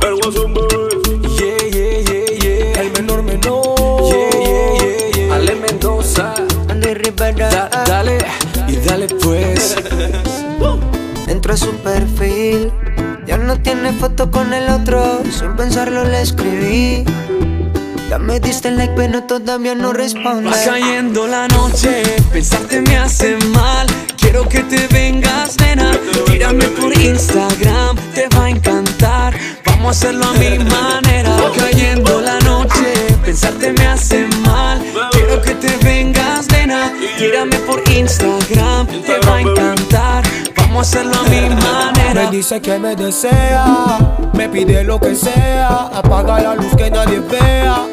El Guasón Bebé. Yeah, yeah, yeah, yeah. El menor. Yeah, yeah, yeah, yeah. Ale Mendoza. Andy Rivera. Dale y dale pues. Entro a su perfil, ya no tiene foto con el otro. Sin pensarlo le escribí. Ya me diste like pero todavía no responde. Va cayendo la noche, pensarte me hace mal. Quiero que te vengas, nena. Tírame por Instagram, te va a encantar. Vamos a hacerlo a mi manera. Va cayendo la noche, pensarte me hace mal. Quiero que te vengas, nena. Tírame por Instagram, te va a encantar. Vamos a hacerlo a mi manera. Me dice que me desea, me pide lo que sea. Apaga la luz que nadie vea.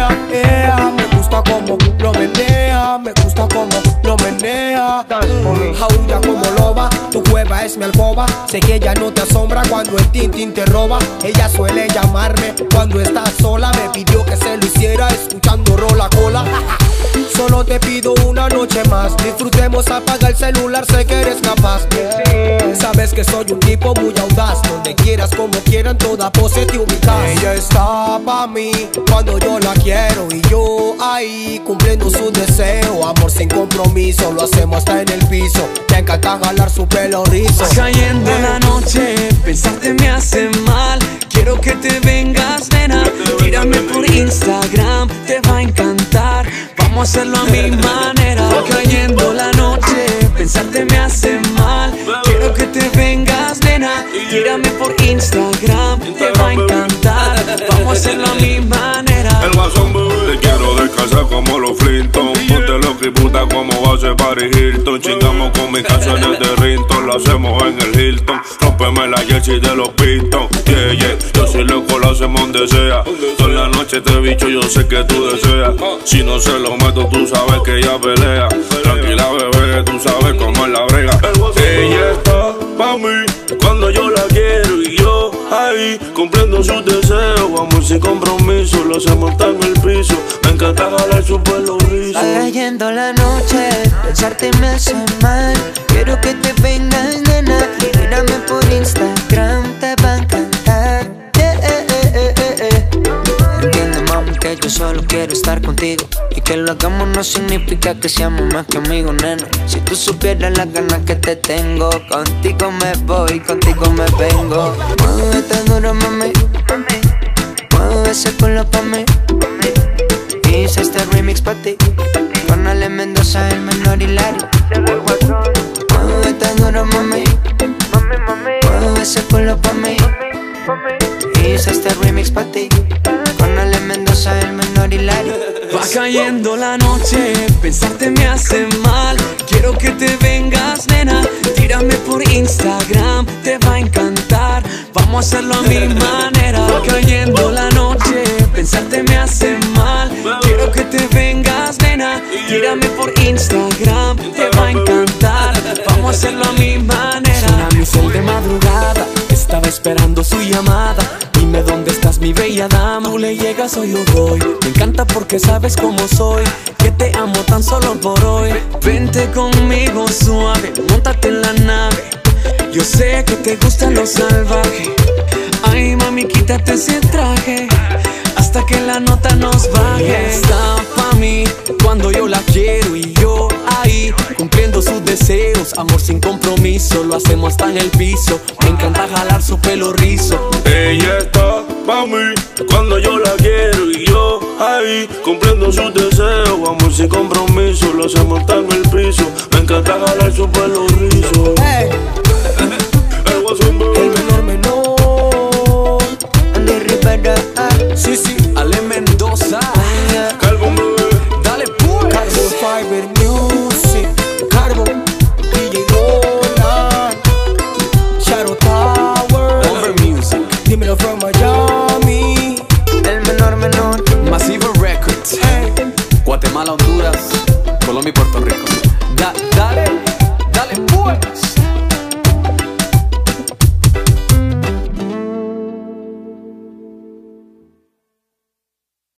Me gusta como lo menea, me gusta como lo menea. Jaulla como loba, tu cueva es mi alcoba. Sé que ella no te asombra cuando el Tintín te roba. Ella suele llamarme cuando está sola. Me pidió que se lo hiciera escuchando Rola Cola. Solo te pido una noche más, disfrutemos, apaga el celular, sé que eres capaz. Sabes que soy un tipo muy audaz, donde quieras, como quieran, toda pose te ubicas. Ella está pa' mí cuando yo la quiero y yo ahí cumpliendo su deseo. Amor sin compromiso, lo hacemos hasta en el piso. Me encanta jalar su pelo rizo. Va cayendo la noche, pensarte me hace mal. Quiero que te vengas, nena. Tírame por Instagram, te va a encantar. Vamos a hacerlo a mi manera. Va cayendo la noche, pensarte me hace mal. Quiero que te vengas, nena. Tírame por Instagram, te va a encantar. Vamos a hacerlo a mi manera. El Guasón Bebé. Te quiero descansar como los Flintons. Ponte loca y puta como va a ser Paris Hilton. Chingamos con mis canciones de Rinton. Lo hacemos en el Hilton. Rómpeme la jersey de los Pistons. Yeah, yeah. Yo soy loco, lo hacemos donde sea. Toda la noche este bicho yo sé que tú deseas. Si no se lo meto tú sabes que ella pelea. Tranquila bebé, tú sabes cómo es la brega. Ella está pa' mí cuando yo la quiero y yo ahí cumpliendo sus deseos. Amor sin compromiso, lo hacemos hasta en el piso. Me encanta jalar su pelo rizo. Va cayendo la noche, pensarte me hace mal. Quiero que te vengas, nena. Mírame por Instagram, te va a encantar. Entiende, mami, que yo solo quiero estar contigo. Y que lo hagamos no significa que seamos más que amigos, nena. Si tú supieras las ganas que te tengo, contigo me voy, contigo me vengo. Muévete duro, mami. Mueve ese culo pa' mí. Hice este remix pa' ti, con Ale Mendoza, el menor y Larry. Muévete duro, mami. Mueve ese culo pa' mí. Hice este remix pa' ti, con Ale Mendoza, el menor y Larry. Va cayendo la noche, pensarte me hace mal. Quiero que te vengas, nena. Tírame por Instagram, te va a encantar. Vamos a hacerlo a mi manera. Va cayendo la noche, pensarte me hace mal. Quiero que te vengas, nena. Tírame por Instagram, te va a encantar. Vamos a hacerlo a mi manera. Suena mi cel de madrugada, estaba esperando su llamada. Dime dónde estás, mi bella dama. Tú le llegas o yo voy. Me encanta porque sabes cómo soy, que te amo tan solo por hoy. Vente conmigo suave, móntate en la nave. Yo sé que te gusta lo salvaje. Ay mami, quítate ese traje hasta que la nota nos baje. Está pa' mí cuando yo la quiero y yo ahí cumpliendo sus deseos. Amor sin compromiso, lo hacemos hasta en el piso. Me encanta jalar su pelo rizo. Ella está pa' mí cuando yo la quiero y yo ahí cumpliendo sus deseos. Amor sin compromiso, lo hacemos hasta en el piso. Me encanta jalar su pelo rizo. El Guasón Bebé. El menor. Andy Rivera. Sí, sí. Ale Mendoza. Carbon Bebé. Dale pues. Carbon Fiber Music. Carbon. DJ Roland. Shadow Tower. Over Music. Dímelo from Miami. El menor. Massive Records. Guatemala, Honduras, Colombia y Puerto Rico. Dale pues.